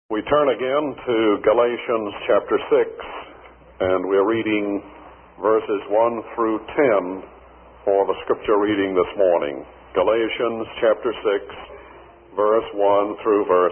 We turn again to Galatians chapter 6, and we're reading verses 1 through 10 for the scripture reading this morning. Galatians chapter 6, verse 1 through verse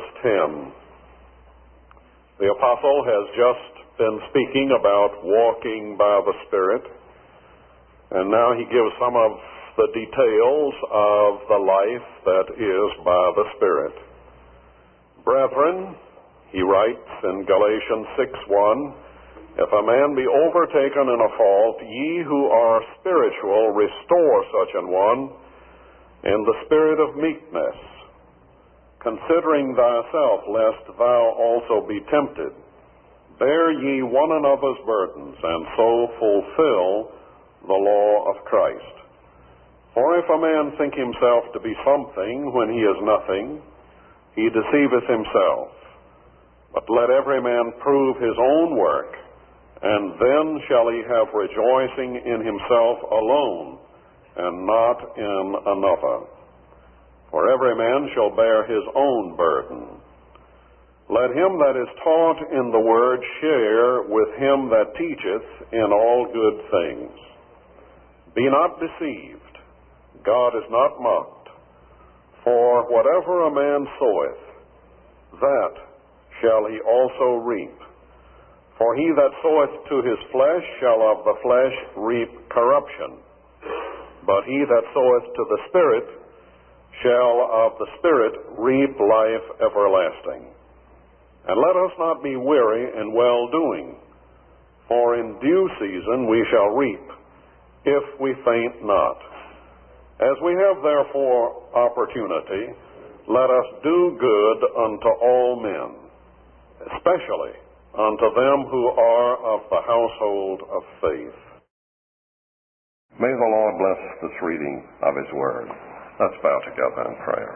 10. The apostle has just been speaking about walking by the Spirit, and now he gives some of the details of the life that is by the Spirit. Brethren, he writes in Galatians 6:1, if a man be overtaken in a fault, ye who are spiritual, restore such an one in the spirit of meekness, considering thyself, lest thou also be tempted. Bear ye one another's burdens, and so fulfill the law of Christ. For if a man think himself to be something when he is nothing, he deceiveth himself. But let every man prove his own work, and then shall he have rejoicing in himself alone, and not in another. For every man shall bear his own burden. Let him that is taught in the word share with him that teacheth in all good things. Be not deceived, God is not mocked. For whatever a man soweth, that shall he also reap. For he that soweth to his flesh shall of the flesh reap corruption, but he that soweth to the Spirit shall of the Spirit reap life everlasting. And let us not be weary in well-doing, for in due season we shall reap, if we faint not. As we have therefore opportunity, let us do good unto all men, especially unto them who are of the household of faith. May the Lord bless this reading of His Word. Let's bow together in prayer.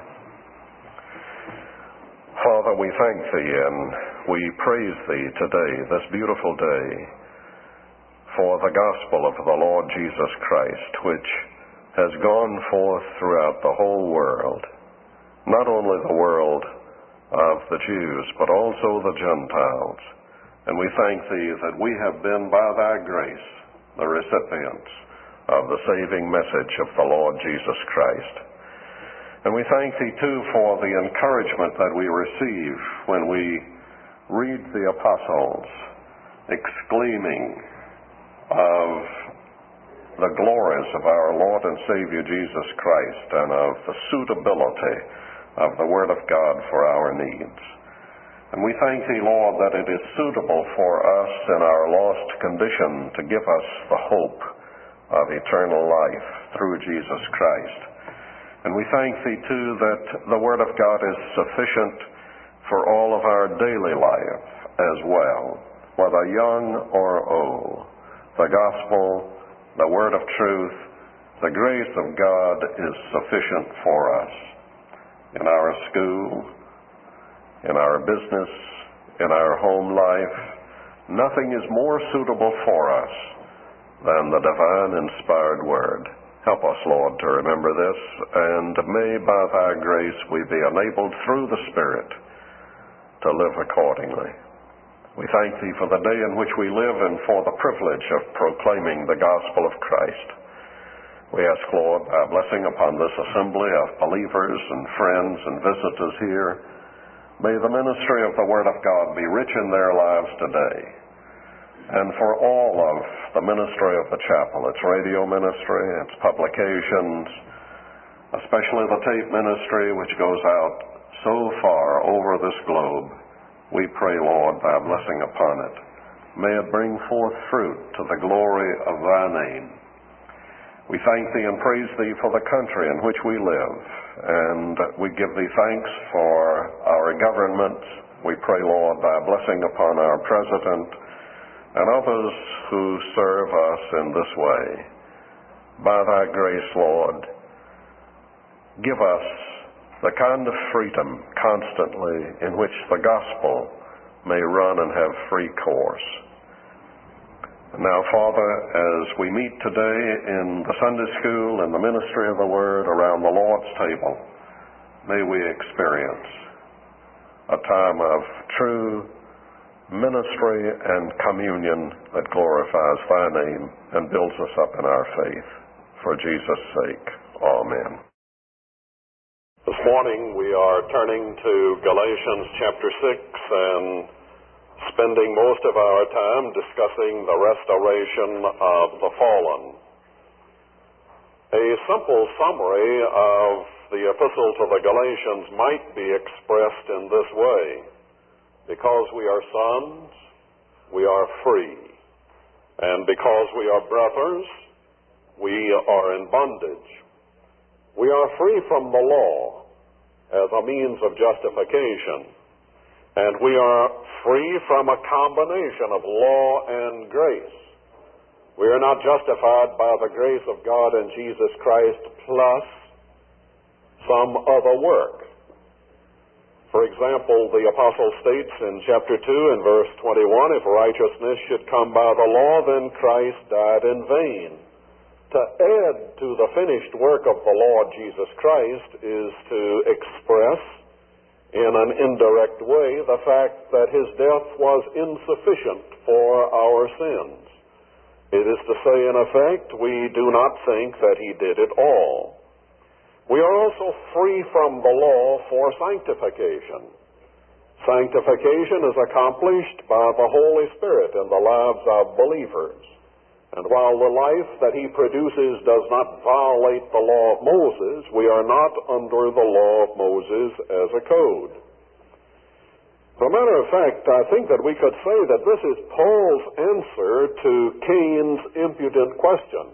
Father, we thank Thee and we praise Thee today, this beautiful day, for the gospel of the Lord Jesus Christ, which has gone forth throughout the whole world, not only the world of the Jews, but also the Gentiles. And we thank Thee that we have been, by Thy grace, the recipients of the saving message of the Lord Jesus Christ. And we thank Thee, too, for the encouragement that we receive when we read the apostles exclaiming of the glories of our Lord and Savior Jesus Christ and of the suitability of the Word of God for our needs. And we thank Thee, Lord, that it is suitable for us in our lost condition to give us the hope of eternal life through Jesus Christ. And we thank Thee, too, that the Word of God is sufficient for all of our daily life as well, whether young or old. The gospel, the Word of truth, the grace of God is sufficient for us. In our school, in our business, in our home life, nothing is more suitable for us than the divine inspired Word. Help us, Lord, to remember this, and may by Thy grace we be enabled through the Spirit to live accordingly. We thank Thee for the day in which we live and for the privilege of proclaiming the gospel of Christ. We ask, Lord, Thy blessing upon this assembly of believers and friends and visitors here. May the ministry of the Word of God be rich in their lives today. And for all of the ministry of the chapel, its radio ministry, its publications, especially the tape ministry which goes out so far over this globe, we pray, Lord, Thy blessing upon it. May it bring forth fruit to the glory of Thy name. We thank Thee and praise Thee for the country in which we live, and we give Thee thanks for our government. We pray, Lord, Thy blessing upon our president and others who serve us in this way. By Thy grace, Lord, give us the kind of freedom constantly in which the gospel may run and have free course. Now, Father, as we meet today in the Sunday school and the ministry of the Word around the Lord's table, may we experience a time of true ministry and communion that glorifies thy name and builds us up in our faith. For Jesus' sake, amen. This morning we are turning to Galatians chapter 6 and spending most of our time discussing the restoration of the fallen. A simple summary of the epistle to the Galatians might be expressed in this way. Because we are sons, we are free. And because we are brothers, we are in bondage. We are free from the law as a means of justification. And we are free from a combination of law and grace. We are not justified by the grace of God in Jesus Christ plus some other work. For example, the apostle states in chapter 2 and verse 21, if righteousness should come by the law, then Christ died in vain. To add to the finished work of the Lord Jesus Christ is to express in an indirect way the fact that his death was insufficient for our sins. It is to say, in effect, we do not think that he did it all. We are also free from the law for sanctification. Sanctification is accomplished by the Holy Spirit in the lives of believers. And while the life that he produces does not violate the law of Moses, we are not under the law of Moses as a code. As a matter of fact, I think that we could say that this is Paul's answer to Cain's impudent question.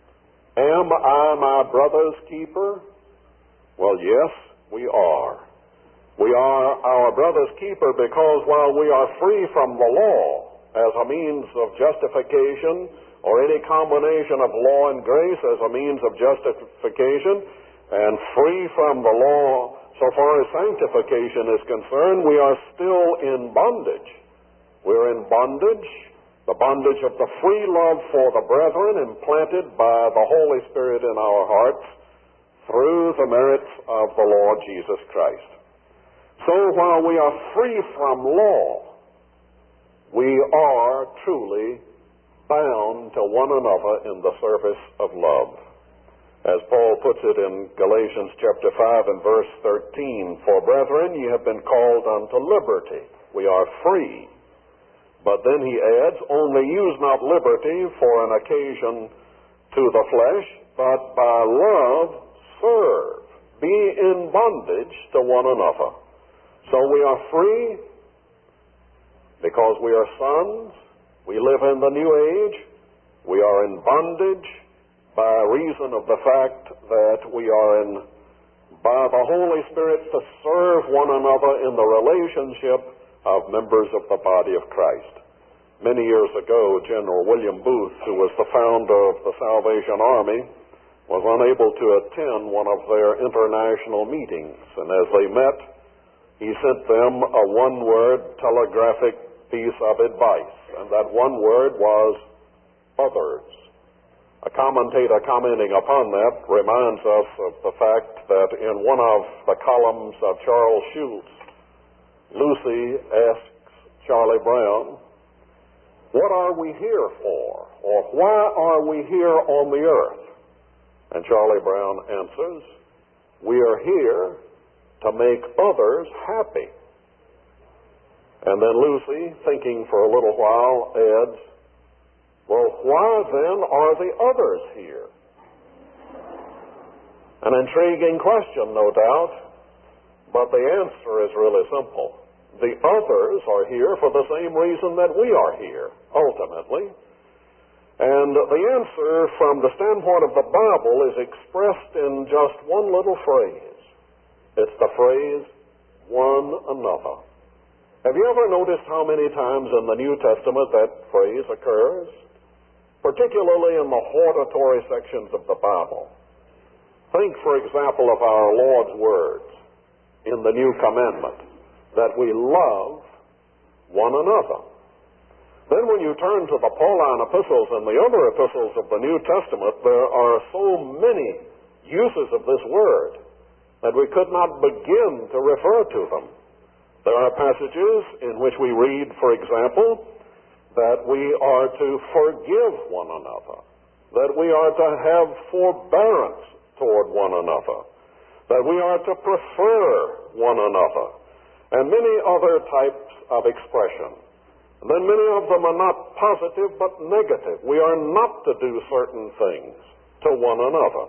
Am I my brother's keeper? Well, yes, we are. We are our brother's keeper because while we are free from the law as a means of justification, or any combination of law and grace as a means of justification, and free from the law so far as sanctification is concerned, we are still in bondage. We're in bondage, the bondage of the free love for the brethren implanted by the Holy Spirit in our hearts through the merits of the Lord Jesus Christ. So while we are free from law, we are truly bound to one another in the service of love. As Paul puts it in Galatians chapter 5 and verse 13, for brethren, ye have been called unto liberty. We are free. But then he adds, only use not liberty for an occasion to the flesh, but by love serve. Be in bondage to one another. So we are free because we are sons. We live in the new age. We are in bondage by reason of the fact that we are by the Holy Spirit to serve one another in the relationship of members of the body of Christ. Many years ago, General William Booth, who was the founder of the Salvation Army, was unable to attend one of their international meetings. And as they met, he sent them a one-word telegraphic piece of advice. And that one word was others. A commentator commenting upon that reminds us of the fact that in one of the columns of Charles Schulz, Lucy asks Charlie Brown, what are we here for? Or why are we here on the earth? And Charlie Brown answers, we are here to make others happy. And then Lucy, thinking for a little while, adds, well, why then are the others here? An intriguing question, no doubt, but the answer is really simple. The others are here for the same reason that we are here, ultimately. And the answer from the standpoint of the Bible is expressed in just one little phrase. It's the phrase, one another. Have you ever noticed how many times in the New Testament that phrase occurs? Particularly in the hortatory sections of the Bible. Think, for example, of our Lord's words in the New Commandment, that we love one another. Then when you turn to the Pauline epistles and the other epistles of the New Testament, there are so many uses of this word that we could not begin to refer to them. There are passages in which we read, for example, that we are to forgive one another, that we are to have forbearance toward one another, that we are to prefer one another, and many other types of expression. And then many of them are not positive but negative. We are not to do certain things to one another.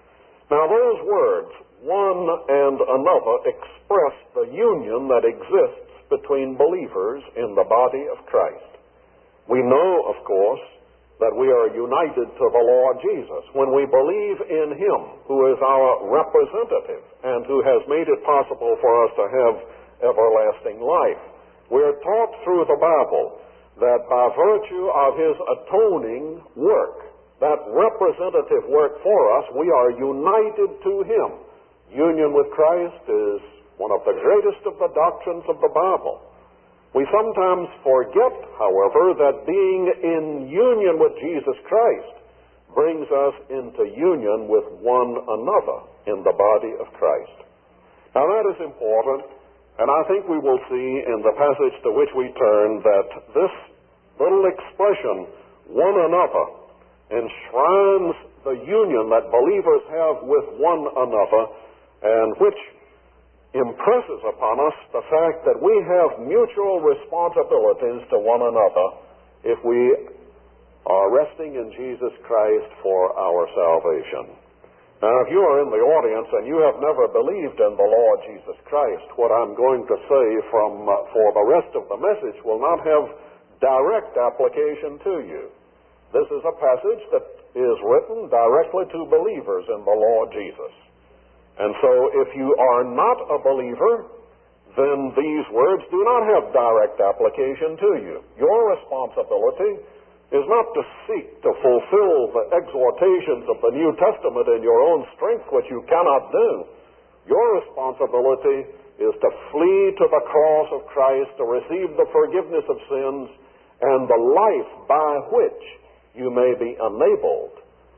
Now those words, one and another, express the union that exists between believers in the body of Christ. We know, of course, that we are united to the Lord Jesus when we believe in Him, who is our representative and who has made it possible for us to have everlasting life. We are taught through the Bible that by virtue of His atoning work, that representative work for us, we are united to Him. Union with Christ is one of the greatest of the doctrines of the Bible. We sometimes forget, however, that being in union with Jesus Christ brings us into union with one another in the body of Christ. Now that is important, and I think we will see in the passage to which we turn that this little expression, one another, enshrines the union that believers have with one another, and which impresses upon us the fact that we have mutual responsibilities to one another if we are resting in Jesus Christ for our salvation. Now, if you are in the audience and you have never believed in the Lord Jesus Christ, what I'm going to say for the rest of the message will not have direct application to you. This is a passage that is written directly to believers in the Lord Jesus. And so if you are not a believer, then these words do not have direct application to you. Your responsibility is not to seek to fulfill the exhortations of the New Testament in your own strength, which you cannot do. Your responsibility is to flee to the cross of Christ, to receive the forgiveness of sins, and the life by which you may be enabled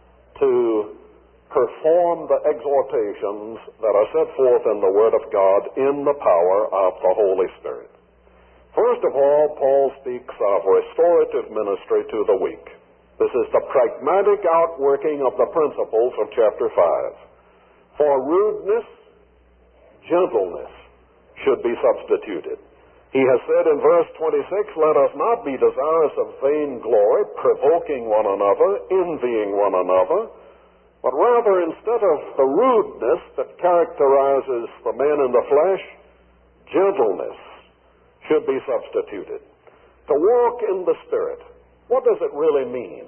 to perform the exhortations that are set forth in the Word of God in the power of the Holy Spirit. First of all, Paul speaks of restorative ministry to the weak. This is the pragmatic outworking of the principles of chapter 5. For rudeness, gentleness should be substituted. He has said in verse 26, let us not be desirous of vain glory, provoking one another, envying one another, but rather, instead of the rudeness that characterizes the man in the flesh, gentleness should be substituted. To walk in the Spirit, what does it really mean?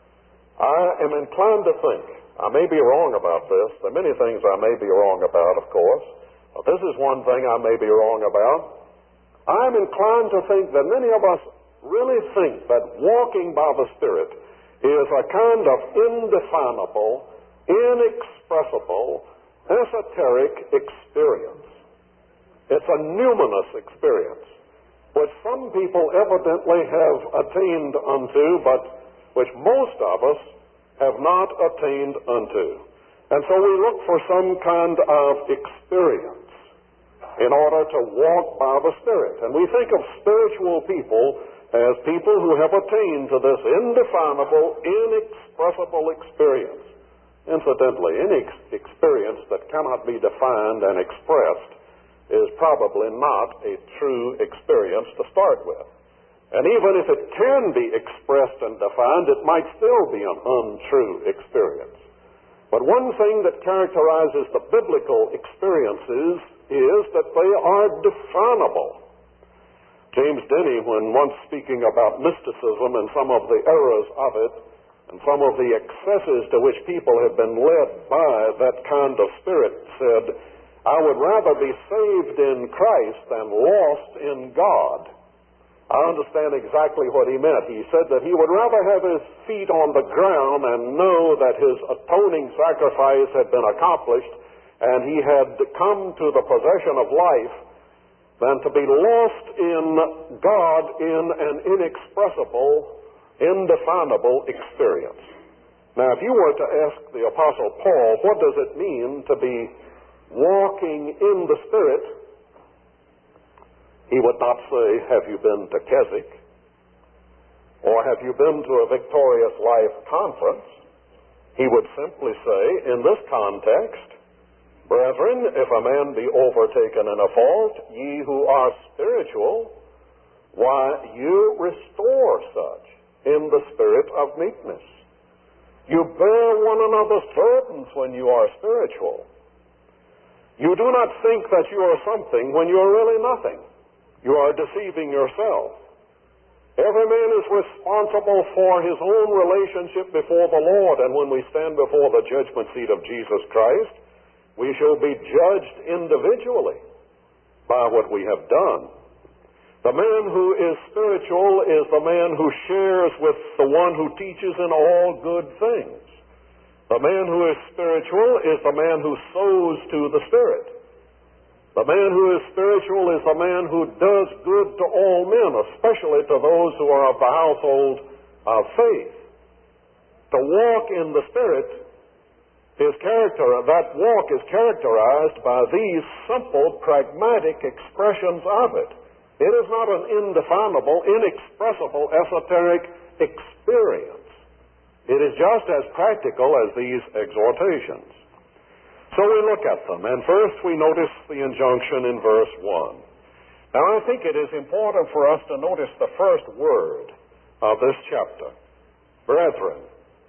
I am inclined to think, I may be wrong about this, there are many things I may be wrong about, of course, but this is one thing I may be wrong about. I'm inclined to think that many of us really think that walking by the Spirit is a kind of indefinable, inexpressible, esoteric experience. It's a numinous experience, which some people evidently have attained unto, but which most of us have not attained unto. And so we look for some kind of experience in order to walk by the Spirit. And we think of spiritual people as people who have attained to this indefinable, inexpressible experience. Incidentally, any experience that cannot be defined and expressed is probably not a true experience to start with. And even if it can be expressed and defined, it might still be an untrue experience. But one thing that characterizes the biblical experiences is that they are definable. James Denny, when once speaking about mysticism and some of the errors of it, and some of the excesses to which people have been led by that kind of spirit, said, I would rather be saved in Christ than lost in God. I understand exactly what he meant. He said that he would rather have his feet on the ground and know that his atoning sacrifice had been accomplished and he had come to the possession of life than to be lost in God in an inexpressible, indefinable experience. Now, if you were to ask the Apostle Paul, what does it mean to be walking in the Spirit? He would not say, have you been to Keswick? Or have you been to a Victorious Life conference? He would simply say, in this context, brethren, if a man be overtaken in a fault, ye who are spiritual, why, you restore such in the spirit of meekness. You bear one another's burdens when you are spiritual. You do not think that you are something when you are really nothing. You are deceiving yourself. Every man is responsible for his own relationship before the Lord, and when we stand before the judgment seat of Jesus Christ, we shall be judged individually by what we have done. The man who is spiritual is the man who shares with the one who teaches in all good things. The man who is spiritual is the man who sows to the Spirit. The man who is spiritual is the man who does good to all men, especially to those who are of the household of faith. To walk in the Spirit that walk is characterized by these simple, pragmatic expressions of it. It is not an indefinable, inexpressible, esoteric experience. It is just as practical as these exhortations. So we look at them, and first we notice the injunction in verse 1. Now I think it is important for us to notice the first word of this chapter, brethren.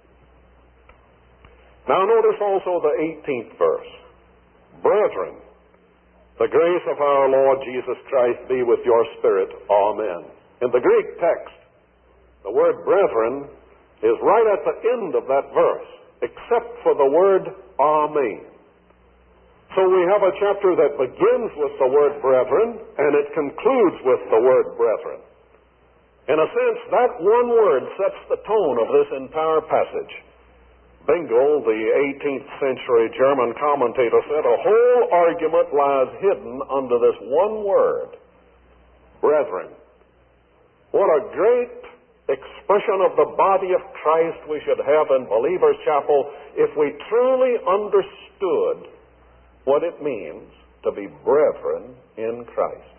Now notice also the 18th verse, brethren, the grace of our Lord Jesus Christ be with your spirit. Amen. In the Greek text, the word brethren is right at the end of that verse, except for the word amen. So we have a chapter that begins with the word brethren, and it concludes with the word brethren. In a sense, that one word sets the tone of this entire passage. Bengel, the 18th century German commentator, said a whole argument lies hidden under this one word, brethren. What a great expression of the body of Christ we should have in Believers' Chapel if we truly understood what it means to be brethren in Christ.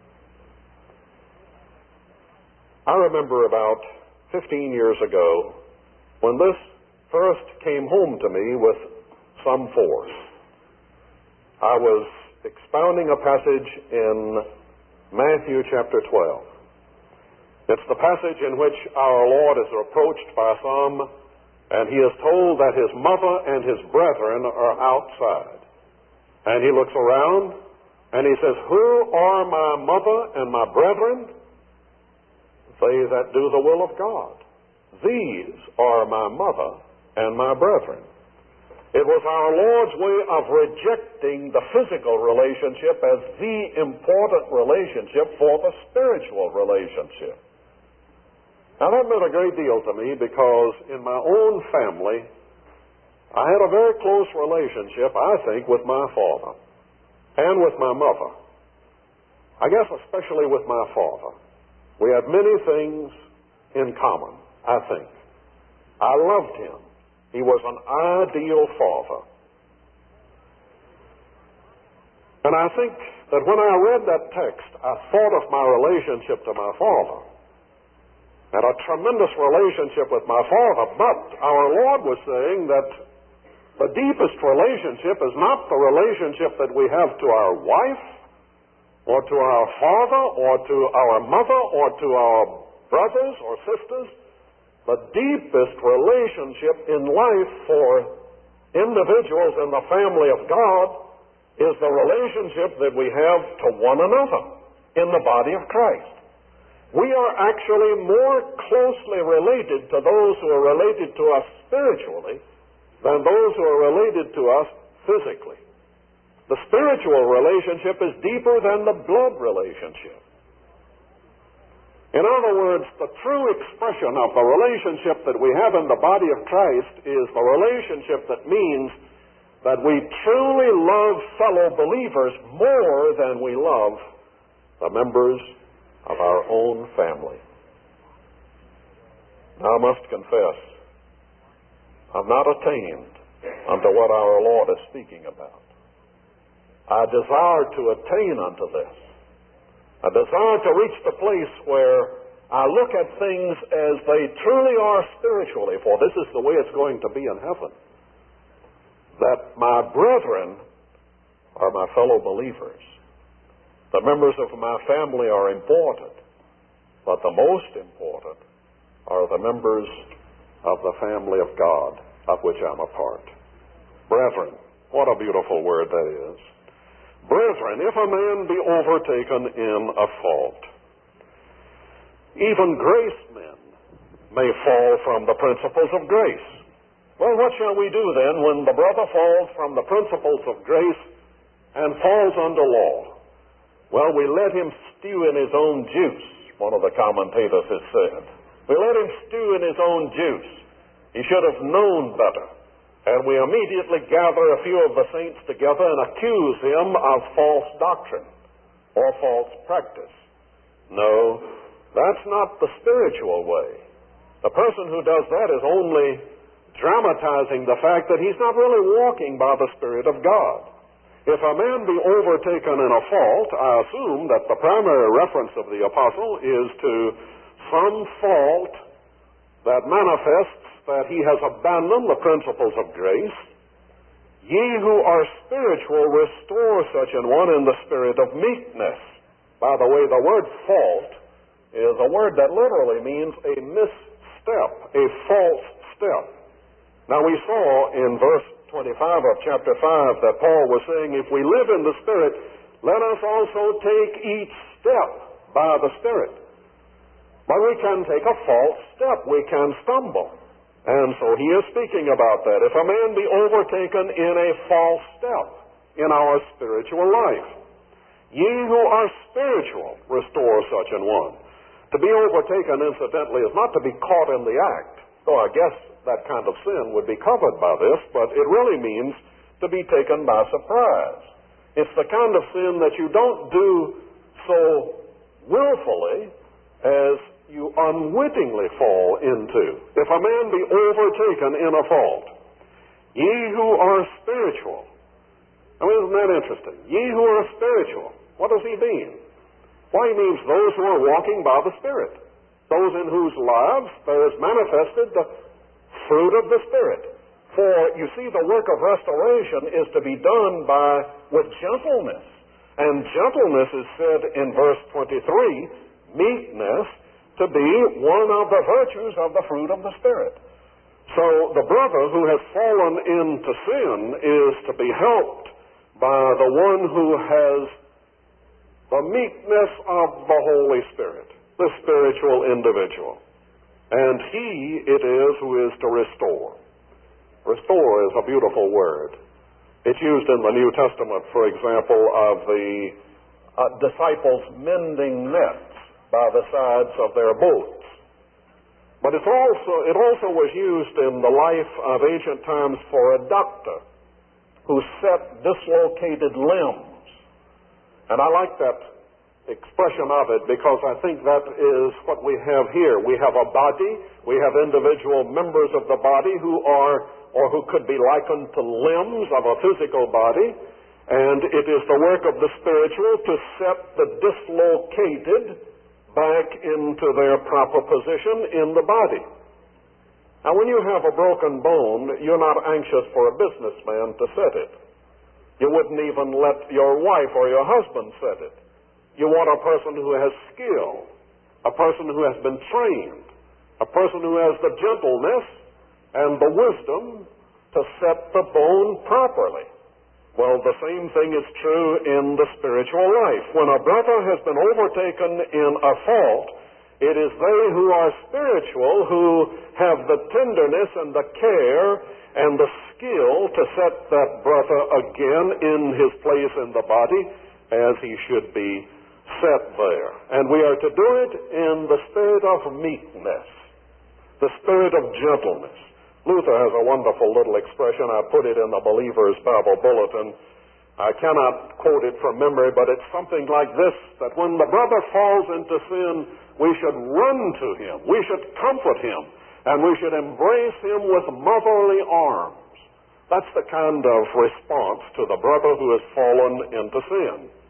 I remember about 15 years ago when this first came home to me with some force. I was expounding a passage in Matthew chapter 12. It's the passage in which our Lord is reproached by some, and he is told that his mother and his brethren are outside. And he looks around, and he says, who are my mother and my brethren? They that do the will of God. These are my mother and my brethren. It was our Lord's way of rejecting the physical relationship as the important relationship for the spiritual relationship. Now that meant a great deal to me because in my own family, I had a very close relationship, I think, with my father and with my mother. I guess especially with my father. We had many things in common, I think. I loved him. He was an ideal father. And I think that when I read that text, I thought of my relationship to my father. And a tremendous relationship with my father. But our Lord was saying that the deepest relationship is not the relationship that we have to our wife, or to our father, or to our mother, or to our brothers or sisters. The deepest relationship in life for individuals in the family of God is the relationship that we have to one another in the body of Christ. We are actually more closely related to those who are related to us spiritually than those who are related to us physically. The spiritual relationship is deeper than the blood relationship. In other words, the true expression of the relationship that we have in the body of Christ is the relationship that means that we truly love fellow believers more than we love the members of our own family. Now, I must confess, I've not attained unto what our Lord is speaking about. I desire to attain unto this. A desire to reach the place where I look at things as they truly are spiritually, for this is the way it's going to be in heaven. That my brethren are my fellow believers. The members of my family are important, but the most important are the members of the family of God, of which I'm a part. Brethren, what a beautiful word that is. Brethren, if a man be overtaken in a fault, even grace men may fall from the principles of grace. Well, what shall we do then when the brother falls from the principles of grace and falls under law? Well, we let him stew in his own juice, one of the commentators has said. We let him stew in his own juice. He should have known better. And we immediately gather a few of the saints together and accuse him of false doctrine or false practice. No, that's not the spiritual way. The person who does that is only dramatizing the fact that he's not really walking by the Spirit of God. If a man be overtaken in a fault, I assume that the primary reference of the apostle is to some fault that manifests that he has abandoned the principles of grace. Ye who are spiritual, restore such an one in the spirit of meekness. By the way, the word fault is a word that literally means a misstep, a false step. Now we saw in verse 25 of chapter 5 that Paul was saying, if we live in the Spirit, let us also take each step by the Spirit. But we can take a false step. We can stumble. And so he is speaking about that. If a man be overtaken in a false step in our spiritual life, ye who are spiritual, restore such an one. To be overtaken, incidentally, is not to be caught in the act. Though I guess that kind of sin would be covered by this, but it really means to be taken by surprise. It's the kind of sin that you don't do so willfully as you unwittingly fall into. If a man be overtaken in a fault, ye who are spiritual. I mean, isn't that interesting? Ye who are spiritual. What does he mean? Well, he means those who are walking by the Spirit. Those in whose lives there is manifested the fruit of the Spirit. For, you see, the work of restoration is to be done with gentleness. And gentleness is said in verse 23, meekness, to be one of the virtues of the fruit of the Spirit. So the brother who has fallen into sin is to be helped by the one who has the meekness of the Holy Spirit, the spiritual individual. And he it is who is to restore. Restore is a beautiful word. It's used in the New Testament, for example, of the disciples mending nets by the sides of their boats. But it also was used in the life of ancient times for a doctor who set dislocated limbs. And I like that expression of it because I think that is what we have here. We have a body, we have individual members of the body who are, or who could be likened to limbs of a physical body, and it is the work of the spiritual to set the dislocated back into their proper position in the body. Now, when you have a broken bone, you're not anxious for a businessman to set it. You wouldn't even let your wife or your husband set it. You want a person who has skill, a person who has been trained, a person who has the gentleness and the wisdom to set the bone properly. Well, the same thing is true in the spiritual life. When a brother has been overtaken in a fault, it is they who are spiritual who have the tenderness and the care and the skill to set that brother again in his place in the body as he should be set there. And we are to do it in the spirit of meekness, the spirit of gentleness. Luther has a wonderful little expression. I put it in the Believer's Bible Bulletin. I cannot quote it from memory, but it's something like this, that when the brother falls into sin, we should run to him, we should comfort him, and we should embrace him with motherly arms. That's the kind of response to the brother who has fallen into sin.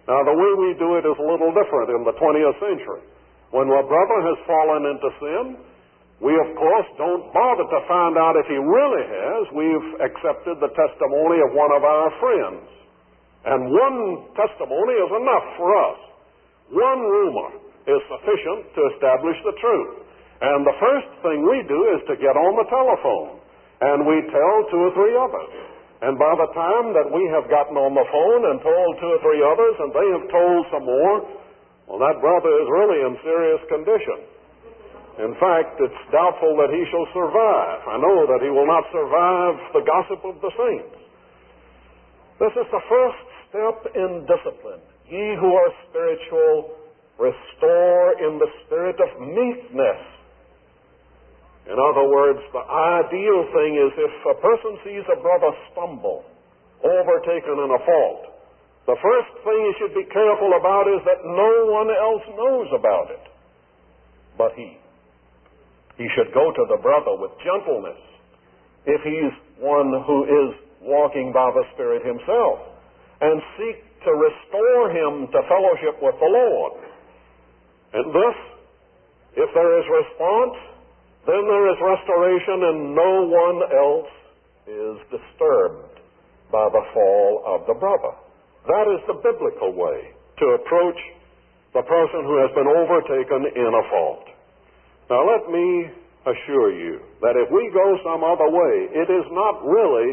Now, the way we do it is a little different in the 20th century. When a brother has fallen into sin, we, of course, don't bother to find out if he really has. We've accepted the testimony of one of our friends. And one testimony is enough for us. One rumor is sufficient to establish the truth. And the first thing we do is to get on the telephone, and we tell 2 or 3 others. And by the time that we have gotten on the phone and told 2 or 3 others, and they have told some more, well, that brother is really in serious condition. In fact, it's doubtful that he shall survive. I know that he will not survive the gossip of the saints. This is the first step in discipline. Ye who are spiritual, restore in the spirit of meekness. In other words, the ideal thing is if a person sees a brother stumble, overtaken in a fault, the first thing he should be careful about is that no one else knows about it but he. He should go to the brother with gentleness if he's one who is walking by the Spirit himself, and seek to restore him to fellowship with the Lord. And thus, if there is response, then there is restoration, and no one else is disturbed by the fall of the brother. That is the biblical way to approach the person who has been overtaken in a fault. Now let me assure you that if we go some other way, it is not really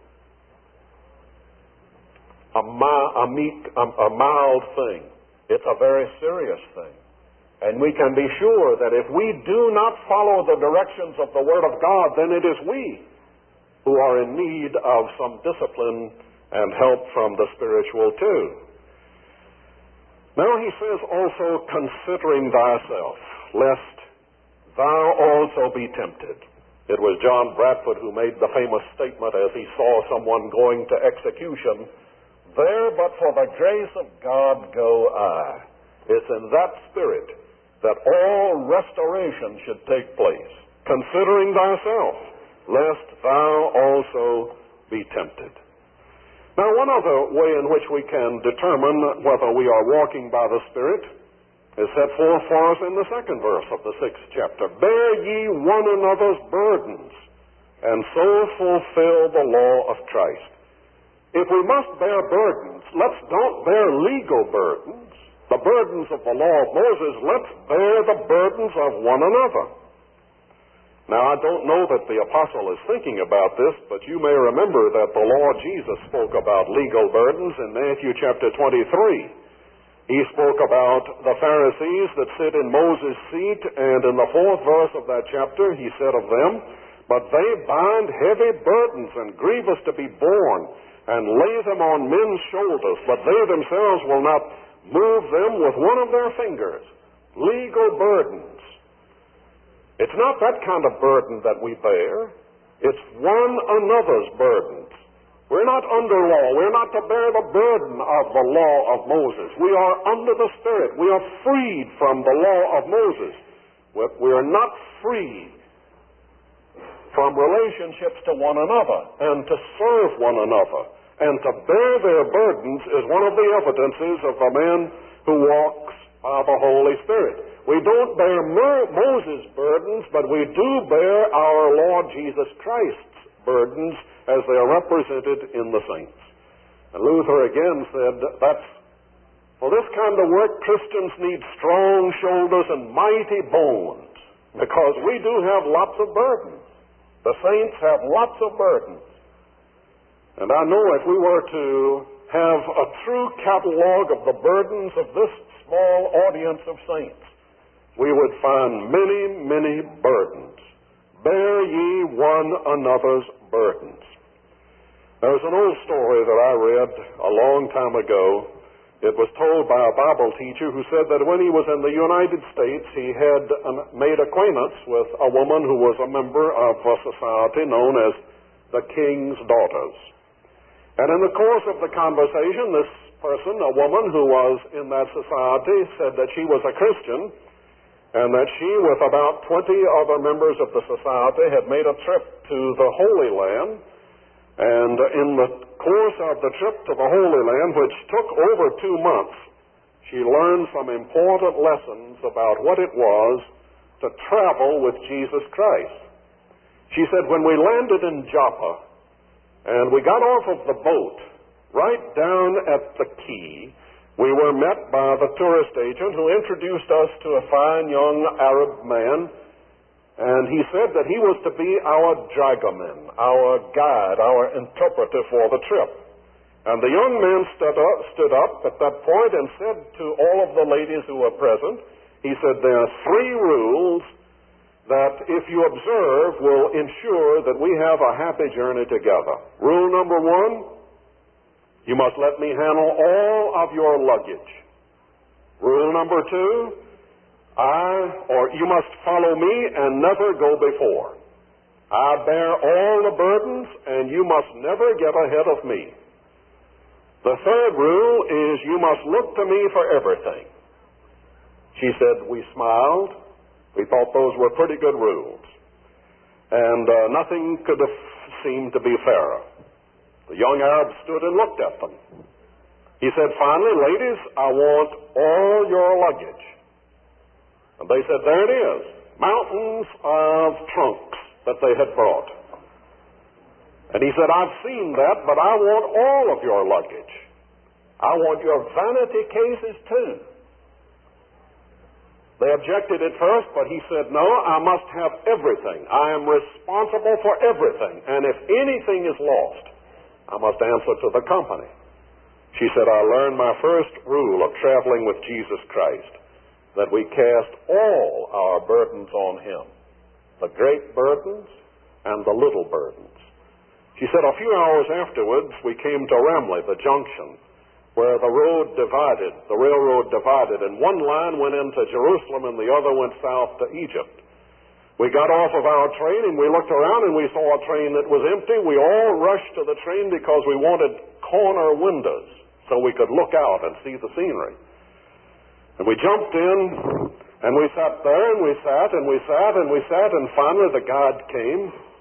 a mild thing. It's a very serious thing. And we can be sure that if we do not follow the directions of the Word of God, then it is we who are in need of some discipline and help from the spiritual too. Now he says also, considering thyself, lest thou also be tempted. It was John Bradford who made the famous statement as he saw someone going to execution, "There but for the grace of God go I." It's in that spirit that all restoration should take place. Considering thyself, lest thou also be tempted. Now, one other way in which we can determine whether we are walking by the Spirit is set forth for us in the 2nd verse of the 6th chapter. Bear ye one another's burdens, and so fulfill the law of Christ. If we must bear burdens, let's don't bear legal burdens, the burdens of the law of Moses. Let's bear the burdens of one another. Now, I don't know that the apostle is thinking about this, but you may remember that the Lord Jesus spoke about legal burdens in Matthew chapter 23. He spoke about the Pharisees that sit in Moses' seat, and in the 4th verse of that chapter, he said of them, "But they bind heavy burdens and grievous to be borne, and lay them on men's shoulders, but they themselves will not move them with one of their fingers." Legal burdens. It's not that kind of burden that we bear. It's one another's burdens. We're not under law. We're not to bear the burden of the law of Moses. We are under the Spirit. We are freed from the law of Moses. We are not free from relationships to one another and to serve one another. And to bear their burdens is one of the evidences of the man who walks by the Holy Spirit. We don't bear Moses' burdens, but we do bear our Lord Jesus Christ's burdens as they are represented in the saints. And Luther again said that's for this kind of work, Christians need strong shoulders and mighty bones, because we do have lots of burdens. The saints have lots of burdens. And I know if we were to have a true catalog of the burdens of this small audience of saints, we would find many, many burdens. Bear ye one another's burdens. There's an old story that I read a long time ago. It was told by a Bible teacher who said that when he was in the United States, he had made acquaintance with a woman who was a member of a society known as the King's Daughters. And in the course of the conversation, this person, a woman who was in that society, said that she was a Christian, and that she, with about 20 other members of the society, had made a trip to the Holy Land, And in the course of the trip to the Holy Land, which took over 2 months, she learned some important lessons about what it was to travel with Jesus Christ. She said, when we landed in Joppa and we got off of the boat, right down at the quay, we were met by the tourist agent who introduced us to a fine young Arab man, and he said that he was to be our dragoman, our guide, our interpreter for the trip. And the young man stood up at that point and said to all of the ladies who were present, he said, there are 3 rules that, if you observe, will ensure that we have a happy journey together. Rule number 1, you must let me handle all of your luggage. Rule number 2, you must follow me and never go before. I bear all the burdens, and you must never get ahead of me. The 3rd rule is you must look to me for everything. She said, we smiled. We thought those were pretty good rules. And nothing could have seemed to be fairer. The young Arab stood and looked at them. He said, finally, ladies, I want all your luggage. And they said, there it is. Mountains of trunks that they had brought. And he said, I've seen that, but I want all of your luggage. I want your vanity cases too. They objected at first, but he said, no, I must have everything. I am responsible for everything. And if anything is lost, I must answer to the company. She said, I learned my first rule of traveling with Jesus Christ, that we cast all our burdens on him, the great burdens and the little burdens. She said, a few hours afterwards, we came to Ramleh, the junction, where the railroad divided, and one line went into Jerusalem and the other went south to Egypt. We got off of our train and we looked around and we saw a train that was empty. We all rushed to the train because we wanted corner windows so we could look out and see the scenery. And we jumped in and we sat there and we sat and we sat and we sat, and finally the guide came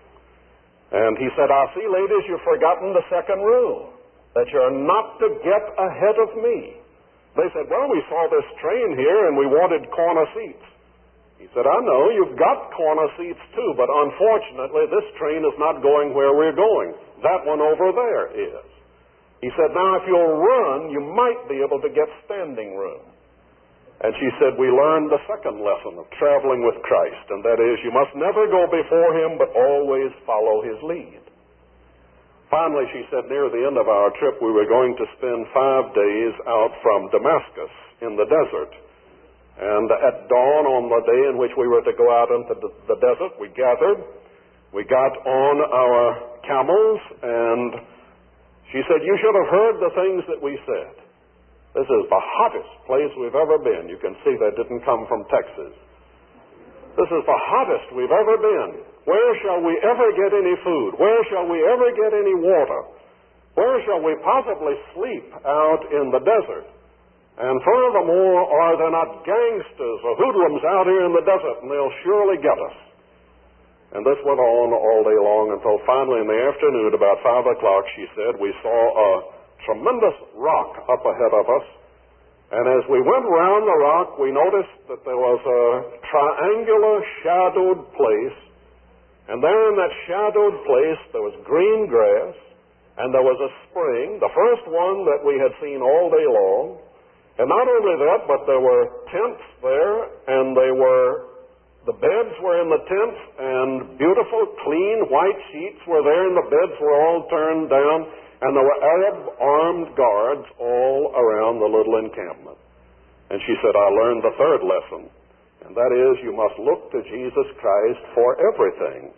and he said, I see, ladies, you've forgotten the 2nd rule, that you're not to get ahead of me. They said, well, we saw this train here and we wanted corner seats. He said, I know, you've got corner seats too, but unfortunately this train is not going where we're going. That one over there is. He said, now if you'll run, you might be able to get standing room. And she said, we learned the 2nd lesson of traveling with Christ, and that is, you must never go before him, but always follow his lead. Finally, she said, near the end of our trip, we were going to spend 5 days out from Damascus in the desert. And at dawn on the day in which we were to go out into the desert, we gathered. We got on our camels, and she said, you should have heard the things that we said. This is the hottest place we've ever been. You can see that didn't come from Texas. This is the hottest we've ever been. Where shall we ever get any food? Where shall we ever get any water? Where shall we possibly sleep out in the desert? And furthermore, are there not gangsters or hoodlums out here in the desert, and they'll surely get us? And this went on all day long until finally in the afternoon, about 5 o'clock, she said, we saw a tremendous rock up ahead of us. And as we went around the rock, we noticed that there was a triangular shadowed place. And there in that shadowed place, there was green grass, and there was a spring, the first one that we had seen all day long. And not only that, but there were tents there, and the beds were in the tents, and beautiful, clean, white sheets were there, and the beds were all turned down, and there were Arab armed guards all around the little encampment. And she said, I learned the 3rd lesson, and that is, you must look to Jesus Christ for everything.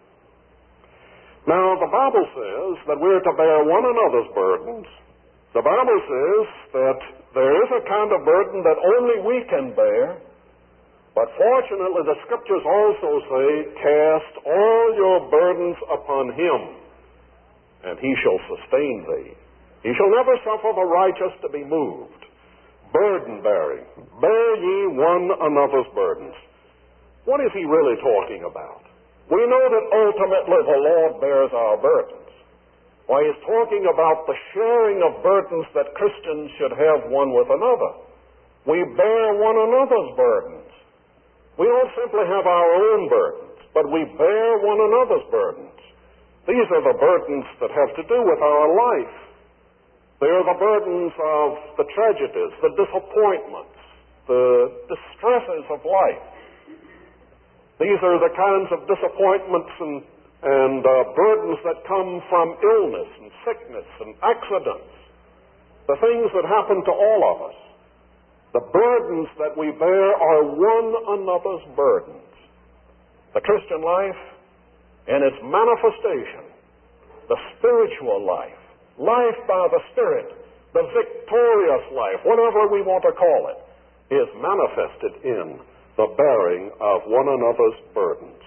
Now, the Bible says that we're to bear one another's burdens. The Bible says that there is a kind of burden that only we can bear, but fortunately the Scriptures also say, cast all your burdens upon him, and he shall sustain thee. He shall never suffer the righteous to be moved. Burden bearing. Bear ye one another's burdens. What is he really talking about? We know that ultimately the Lord bears our burdens. Why, he's talking about the sharing of burdens that Christians should have one with another. We bear one another's burdens. We don't simply have our own burdens, but we bear one another's burdens. These are the burdens that have to do with our life. They are the burdens of the tragedies, the disappointments, the distresses of life. These are the kinds of disappointments and burdens that come from illness and sickness and accidents, the things that happen to all of us. The burdens that we bear are one another's burdens. The Christian life and its manifestation, the spiritual life, life by the Spirit, the victorious life, whatever we want to call it, is manifested in the bearing of one another's burdens.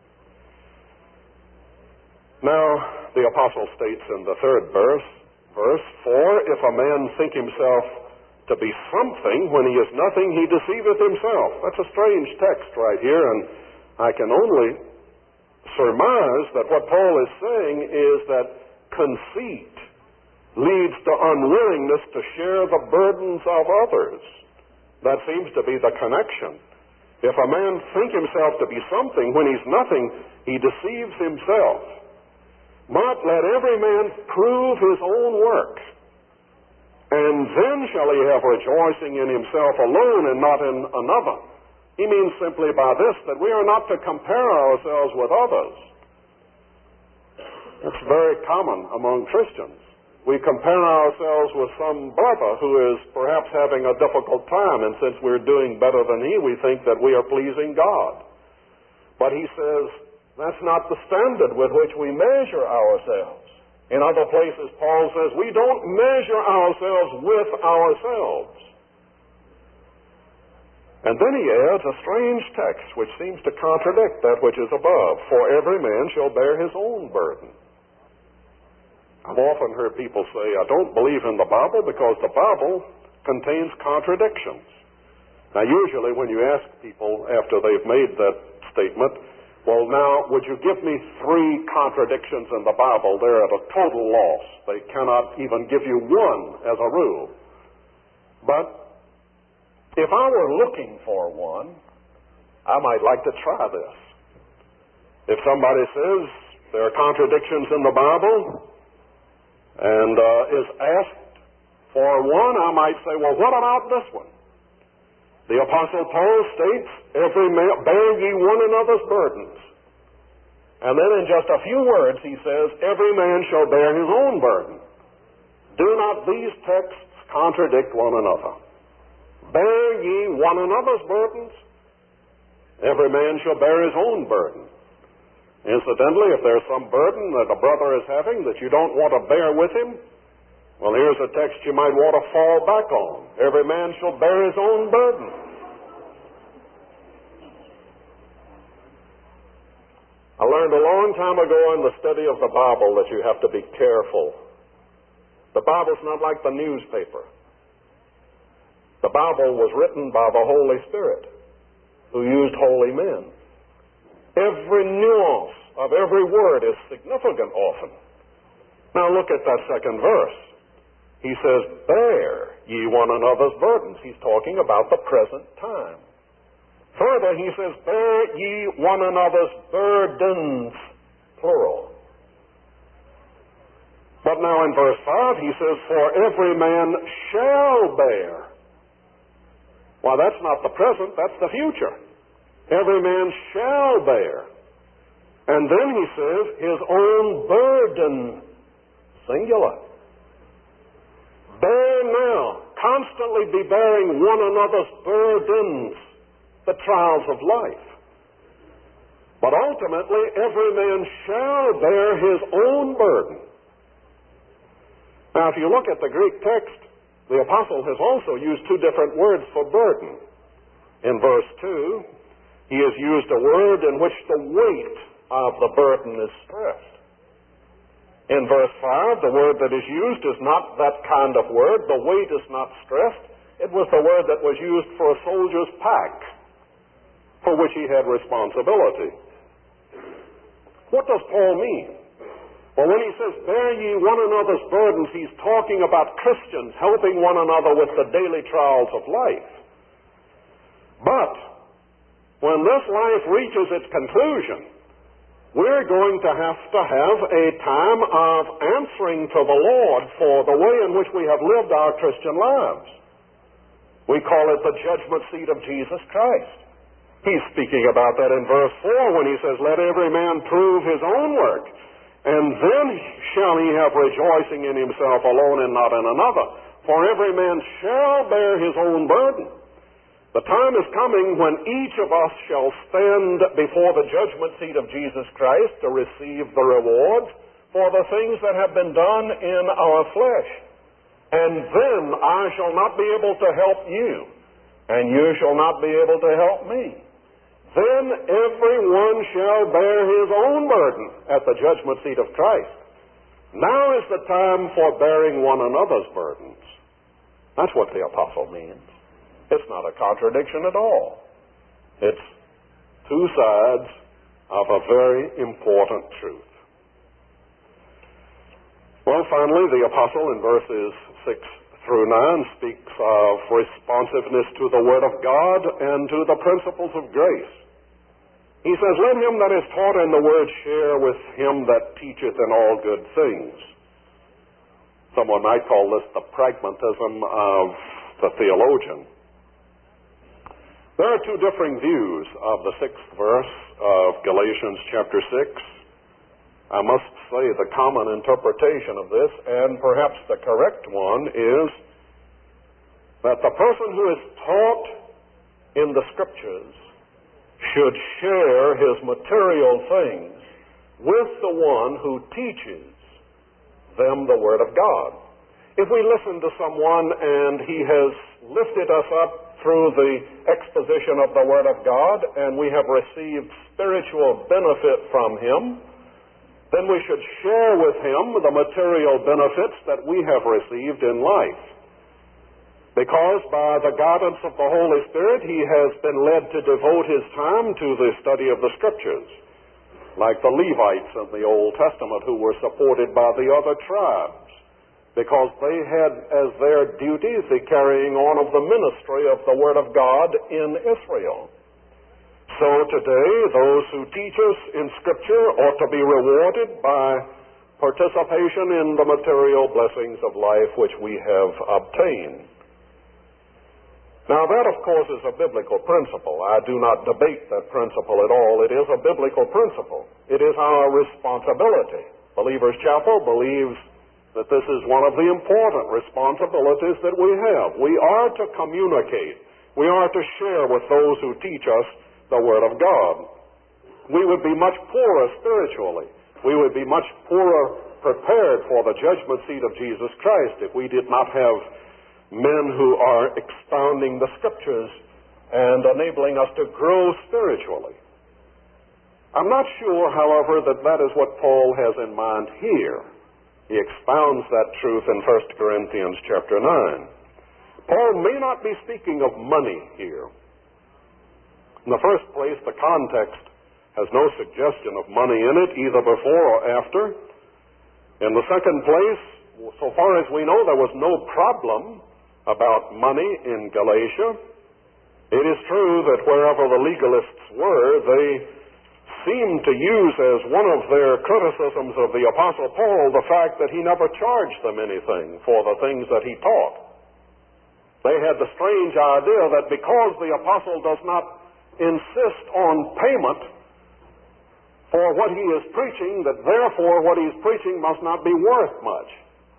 Now, the apostle states in the third verse, "For if a man think himself to be something when he is nothing, he deceiveth himself." That's a strange text right here, and I can only surmise that what Paul is saying is that conceit leads to unwillingness to share the burdens of others. That seems to be the connection. If a man think himself to be something when he's nothing, he deceives himself. But let every man prove his own work, and then shall he have rejoicing in himself alone and not in another. He means simply by this that we are not to compare ourselves with others. It's very common among Christians. We compare ourselves with some brother who is perhaps having a difficult time, and since we're doing better than he, we think that we are pleasing God. But he says that's not the standard with which we measure ourselves. In other places, Paul says we don't measure ourselves with ourselves. And then he adds a strange text which seems to contradict that which is above. "For every man shall bear his own burden." I've often heard people say, "I don't believe in the Bible because the Bible contains contradictions." Now, usually when you ask people after they've made that statement, "Well, now, would you give me 3 contradictions in the Bible?" They're at a total loss. They cannot even give you one as a rule. But if I were looking for one, I might like to try this. If somebody says there are contradictions in the Bible and is asked for one, I might say, "Well, what about this one?" The Apostle Paul states, "Every man, bear ye one another's burdens." And then in just a few words he says, "Every man shall bear his own burden." Do not these texts contradict one another? Bear ye one another's burdens. Every man shall bear his own burden. Incidentally, if there's some burden that a brother is having that you don't want to bear with him, well, here's a text you might want to fall back on. Every man shall bear his own burden. I learned a long time ago in the study of the Bible that you have to be careful. The Bible's not like the newspaper. The Bible was written by the Holy Spirit, who used holy men. Every nuance of every word is significant often. Now look at that second verse. He says, "Bear ye one another's burdens." He's talking about the present time. Further, he says, "Bear ye one another's burdens," plural. But now in verse 5, he says, "For every man shall bear." Well, that's not the present, that's the future. Every man shall bear. And then he says, "his own burden," singular. Bear now, constantly be bearing one another's burdens, the trials of life. But ultimately, every man shall bear his own burden. Now, if you look at the Greek text, the apostle has also used 2 different words for burden. In verse 2, he has used a word in which the weight of the burden is stressed. In verse 5, the word that is used is not that kind of word. The weight is not stressed. It was the word that was used for a soldier's pack, for which he had responsibility. What does Paul mean? Well, when he says, bear ye one another's burdens, he's talking about Christians helping one another with the daily trials of life. But when this life reaches its conclusion, we're going to have a time of answering to the Lord for the way in which we have lived our Christian lives. We call it the judgment seat of Jesus Christ. He's speaking about that in verse 4 when he says, let every man prove his own work, and then shall he have rejoicing in himself alone and not in another. For every man shall bear his own burden. The time is coming when each of us shall stand before the judgment seat of Jesus Christ to receive the rewards for the things that have been done in our flesh. And then I shall not be able to help you, and you shall not be able to help me. Then everyone shall bear his own burden at the judgment seat of Christ. Now is the time for bearing one another's burdens. That's what the apostle means. It's not a contradiction at all. It's two sides of a very important truth. Well, finally, the apostle in verses 6 through 9 speaks of responsiveness to the Word of God and to the principles of grace. He says, let him that is taught in the Word share with him that teacheth in all good things. Someone might call this the pragmatism of the theologian. There are two differing views of the 6th verse of Galatians chapter 6. I must say the common interpretation of this, and perhaps the correct one, is that the person who is taught in the Scriptures should share his material things with the one who teaches them the Word of God. If we listen to someone and he has lifted us up through the exposition of the Word of God, and we have received spiritual benefit from him, then we should share with him the material benefits that we have received in life. Because by the guidance of the Holy Spirit, he has been led to devote his time to the study of the Scriptures, like the Levites in the Old Testament who were supported by the other tribes, because they had as their duty the carrying on of the ministry of the Word of God in Israel. So today, those who teach us in Scripture ought to be rewarded by participation in the material blessings of life which we have obtained. Now that, of course, is a biblical principle. I do not debate that principle at all. It is a biblical principle. It is our responsibility. Believers Chapel believes that this is one of the important responsibilities that we have. We are to communicate. We are to share with those who teach us the Word of God. We would be much poorer spiritually. We would be much poorer prepared for the judgment seat of Jesus Christ if we did not have men who are expounding the Scriptures and enabling us to grow spiritually. I'm not sure, however, that that is what Paul has in mind here. He expounds that truth in 1 Corinthians chapter 9. Paul may not be speaking of money here. In the first place, the context has no suggestion of money in it, either before or after. In the second place, so far as we know, there was no problem about money in Galatia. It is true that wherever the legalists were, they seemed to use as one of their criticisms of the Apostle Paul the fact that he never charged them anything for the things that he taught. They had the strange idea that because the Apostle does not insist on payment for what he is preaching, that therefore what he is preaching must not be worth much.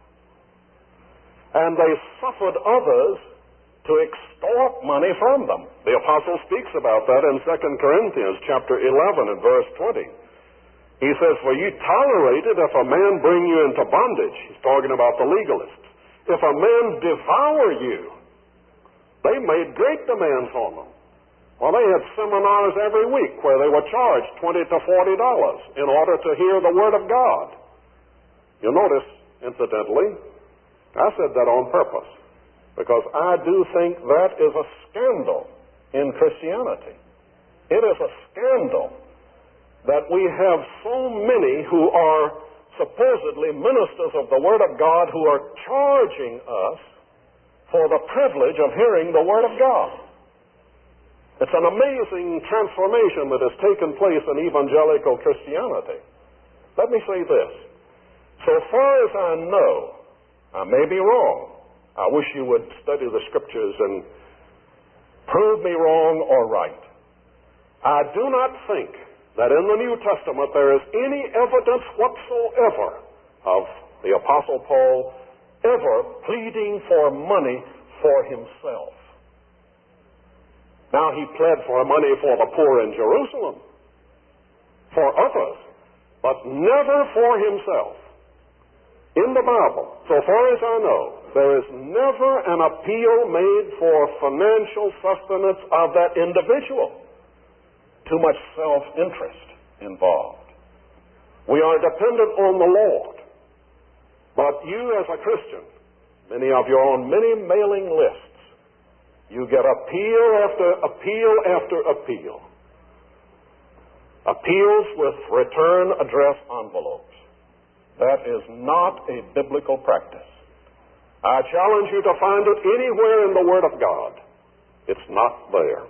And they suffered others to extort money from them. The apostle speaks about that in 2 Corinthians chapter 11 and verse 20. He says, for you tolerate it if a man bring you into bondage. He's talking about the legalists. If a man devour you, they made great demands on them. Well, they had seminars every week where they were charged $20 to $40 in order to hear the Word of God. You'll notice, incidentally, I said that on purpose, because I do think that is a scandal in Christianity. It is a scandal that we have so many who are supposedly ministers of the Word of God who are charging us for the privilege of hearing the Word of God. It's an amazing transformation that has taken place in evangelical Christianity. Let me say this. So far as I know, I may be wrong. I wish you would study the Scriptures and prove me wrong or right. I do not think that in the New Testament there is any evidence whatsoever of the Apostle Paul ever pleading for money for himself. Now, he pled for money for the poor in Jerusalem, for others, but never for himself. In the Bible, so far as I know, there is never an appeal made for financial sustenance of that individual. Too much self-interest involved. We are dependent on the Lord. But you as a Christian, many of you are on many mailing lists. You get appeal after appeal after appeal. Appeals with return address envelopes. That is not a biblical practice. I challenge you to find it anywhere in the Word of God. It's not there.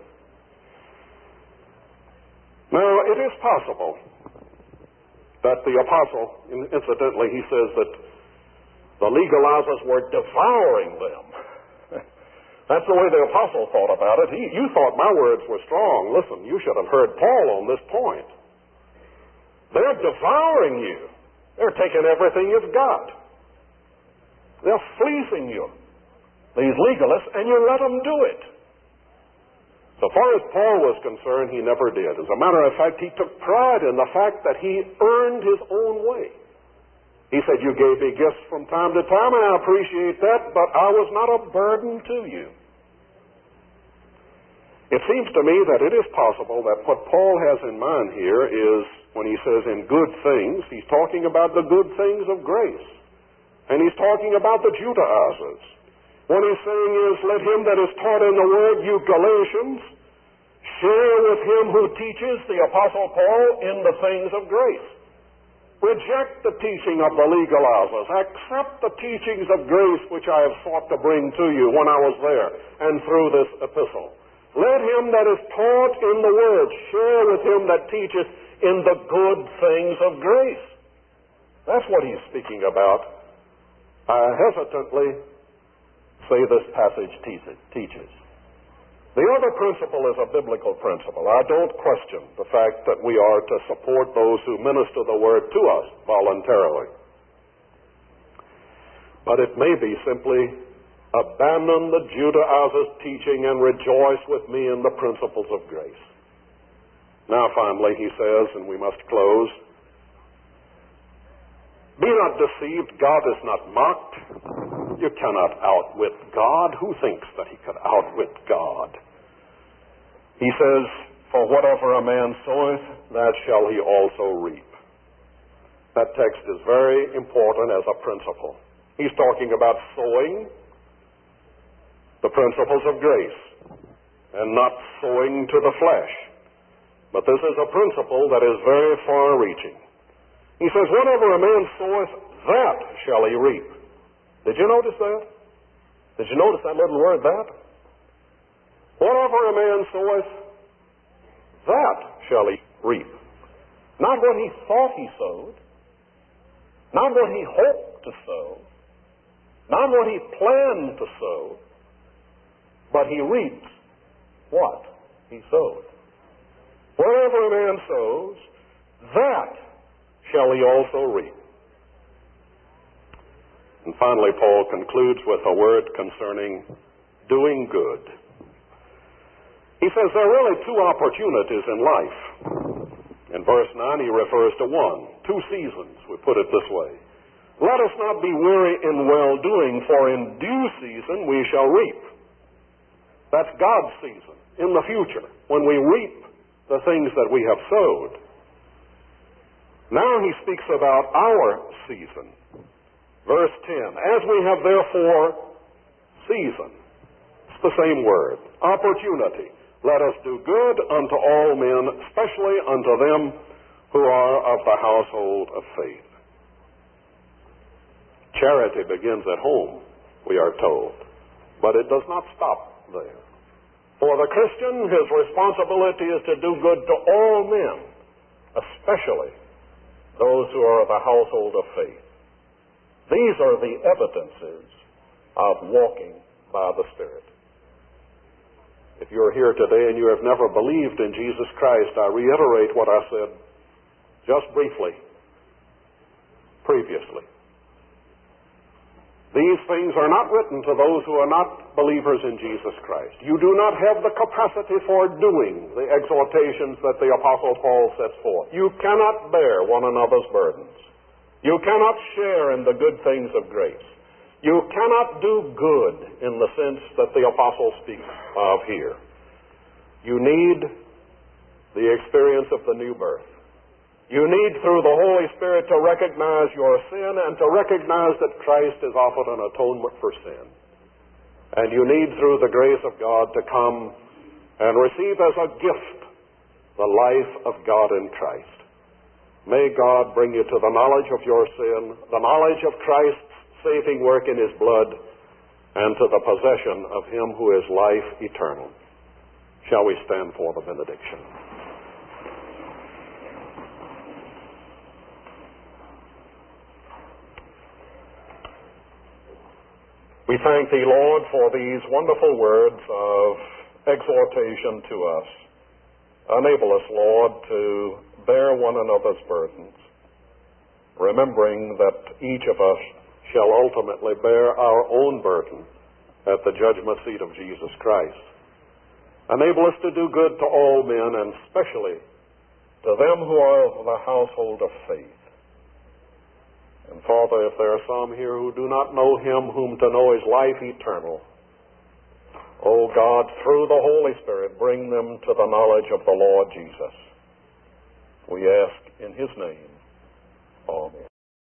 Now, it is possible that the apostle, incidentally, he says that the legalizers were devouring them. That's the way the apostle thought about it. You thought my words were strong. Listen, you should have heard Paul on this point. They're devouring you. They're taking everything you've got. They're fleecing you, these legalists, and you let them do it. So far as Paul was concerned, he never did. As a matter of fact, he took pride in the fact that he earned his own way. He said, you gave me gifts from time to time, and I appreciate that, but I was not a burden to you. It seems to me that it is possible that what Paul has in mind here is, when he says in good things, he's talking about the good things of grace. And he's talking about the Judaizers. What he's saying is, let him that is taught in the word, you Galatians, share with him who teaches, the Apostle Paul, in the things of grace. Reject the teaching of the legalizers. Accept the teachings of grace which I have sought to bring to you when I was there and through this epistle. Let him that is taught in the word share with him that teacheth in the good things of grace. That's what he's speaking about. I hesitantly say this passage teaches. The other principle is a biblical principle. I don't question the fact that we are to support those who minister the word to us voluntarily. But it may be simply abandon the Judaizers' teaching and rejoice with me in the principles of grace. Now finally he says, and we must close, be not deceived, God is not mocked. You cannot outwit God. Who thinks that he could outwit God? He says, for whatever a man soweth, that shall he also reap. That text is very important as a principle. He's talking about sowing the principles of grace and not sowing to the flesh. But this is a principle that is very far-reaching. He says, whatever a man soweth, that shall he reap. Did you notice that? Did you notice that little word, that? Whatever a man soweth, that shall he reap. Not what he thought he sowed, not what he hoped to sow, not what he planned to sow, but he reaps what he sowed. Whatever a man sows, that shall he also reap. And finally, Paul concludes with a word concerning doing good. He says there are really two opportunities in life. In verse 9, he refers to one, 2 seasons, we put it this way. Let us not be weary in well-doing, for in due season we shall reap. That's God's season, in the future, when we reap the things that we have sowed. Now he speaks about our season. Verse 10, as we have therefore season. It's the same word, opportunity. Let us do good unto all men, especially unto them who are of the household of faith. Charity begins at home, we are told. But it does not stop there. For the Christian, his responsibility is to do good to all men, especially those who are of the household of faith. These are the evidences of walking by the Spirit. If you're here today and you have never believed in Jesus Christ, I reiterate what I said just briefly previously. These things are not written to those who are not believers in Jesus Christ. You do not have the capacity for doing the exhortations that the Apostle Paul sets forth. You cannot bear one another's burdens. You cannot share in the good things of grace. You cannot do good in the sense that the Apostle speaks of here. You need the experience of the new birth. You need, through the Holy Spirit, to recognize your sin and to recognize that Christ has offered an atonement for sin. And you need, through the grace of God, to come and receive as a gift the life of God in Christ. May God bring you to the knowledge of your sin, the knowledge of Christ's saving work in His blood, and to the possession of Him who is life eternal. Shall we stand for the benediction? We thank Thee, Lord, for these wonderful words of exhortation to us. Enable us, Lord, to bear one another's burdens, remembering that each of us shall ultimately bear our own burden at the judgment seat of Jesus Christ. Enable us to do good to all men, and especially to them who are of the household of faith. And Father, if there are some here who do not know Him whom to know is life eternal, O God, through the Holy Spirit, bring them to the knowledge of the Lord Jesus. We ask in His name.